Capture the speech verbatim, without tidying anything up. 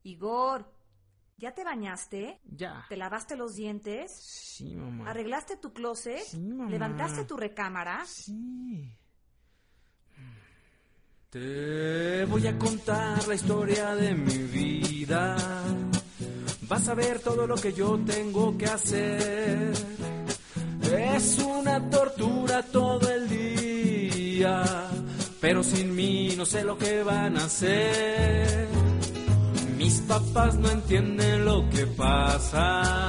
Igor, ¿ya te bañaste? Ya. ¿Te lavaste los dientes? Sí, mamá. ¿Arreglaste tu closet? Sí, mamá. ¿Levantaste tu recámara? Sí. Te voy a contar la historia de mi vida. Vas a ver todo lo que yo tengo que hacer. Es una tortura todo el día, pero sin mí no sé lo que van a hacer. Mis papás no entienden lo que pasa.